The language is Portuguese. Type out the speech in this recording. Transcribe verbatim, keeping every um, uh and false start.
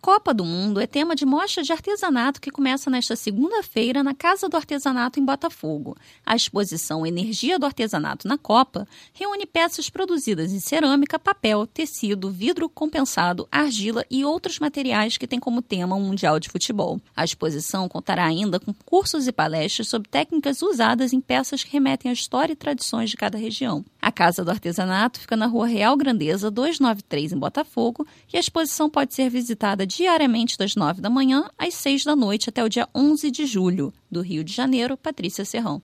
Copa do Mundo é tema de mostra de artesanato que começa nesta segunda-feira na Casa do Artesanato em Botafogo. A exposição Energia do Artesanato na Copa reúne peças produzidas em cerâmica, papel, tecido, vidro compensado, argila e outros materiais que têm como tema o Mundial de Futebol. A exposição contará ainda com cursos e palestras sobre técnicas usadas em peças que remetem à história e tradições de cada região. A Casa do Artesanato fica na Rua Real Grandeza duzentos e noventa e três, em Botafogo, e a exposição pode ser visitada diariamente das nove da manhã às seis da noite até o dia onze de julho. Do Rio de Janeiro, Patrícia Serrão.